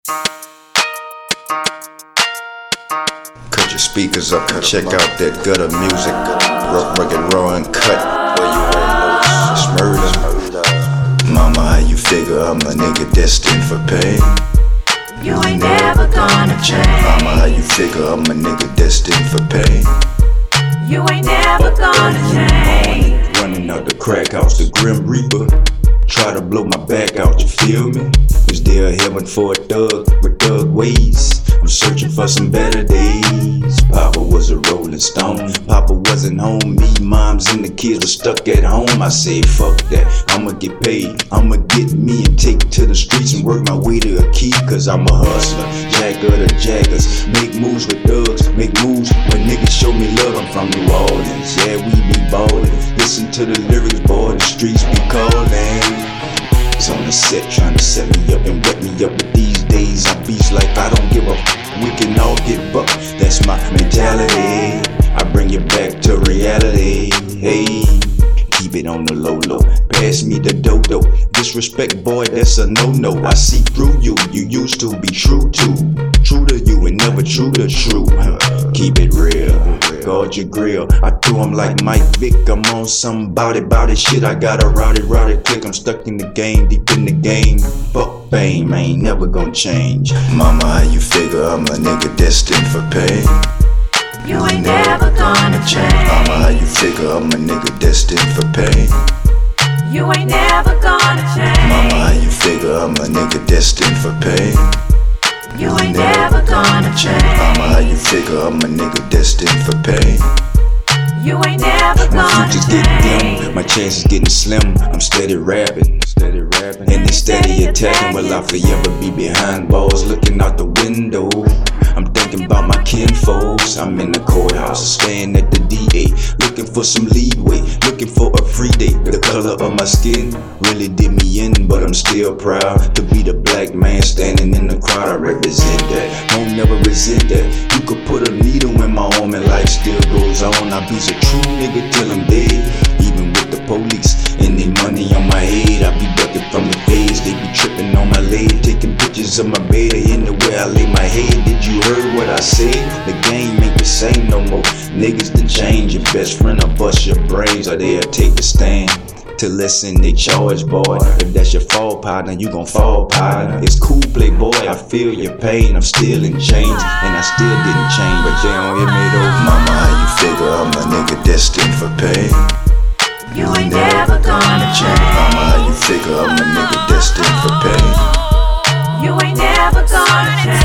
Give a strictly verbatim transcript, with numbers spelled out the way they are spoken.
Cut your speakers up and check out that gutter music. Rough, rugged, raw, and cut. Where you at, it's murder. Mama, how you figure I'm a nigga destined for pain? You ain't never gonna change. Mama, how you figure I'm a nigga destined for pain? You ain't never gonna change. Running out the crack house, the Grim Reaper try to blow my back out, you feel me? Is there a heaven for a thug with thug ways? I'm searching for some better days. Papa was a rolling stone, Papa wasn't home. Me, moms, and the kids were stuck at home. I said, fuck that, I'ma get paid. I'ma get me and take to the streets and work my way to a key. Cause I'm a hustler, jack of the jaggers. Make moves with thugs, make moves when niggas show me love. I'm from New Orleans, yeah, we be ballin'. Listen to the lyrics, boy, the streets be callin'. On the set trying to set me up and wet me up, but these days I beats like I don't give a f. We can all get bucked, that's my mentality. I bring you back to reality. Hey, keep it on the low low. Pass me the dodo. Disrespect, boy, that's a no no. I see through you. You used to be true to true to you and never true to true. Keep it real. Guard your grill. I do 'em like Mike Vick. I'm on some body body shit. I got a rowdy rowdy click. I'm stuck in the game, deep in the game. Fuck fame, I ain't never gonna change. Mama, how you figure I'm a nigga destined for pain? You ain't never gonna change. Mama, how you figure I'm a nigga destined for pain? You ain't never gonna change. Mama, how you figure I'm a nigga destined for pain? You ain't never gonna change. Mama, how you figure I'm a nigga destined for pain? You ain't never My gonna future's change. getting dim, my chances getting slim. I'm steady rapping, steady rapping, and they steady attacking. Will I forever be behind bars, looking out the window? I'm thinking about my kinfolks. I'm in the courthouse, staying at the D A, looking for some leeway, looking for a free day. The color of my skin really did me in, but I'm still proud to be the black man standing in the crowd. I represent that, won't never resent that. You could put a needle in my arm and life still goes on. I be a true nigga till I'm dead, even with the police and they money on my head. I be ducking from the feds, they be tripping on my leg, taking pictures of my bed anywhere I lay my head. Did you heard what I said? The game ain't the same no more. Niggas to change, your best friend will bust your brains or they'll take the stand. To listen, they charge, boy. If that's your fall, partner, you gon' fall, partner. It's cool, playboy, I feel your pain. I'm still in chains, and I still didn't change. But they don't hear me though. Mama, how you figure I'm a nigga destined for pain? You ain't never gonna change. Mama, how you figure I'm a nigga destined for pain? You ain't never gonna change.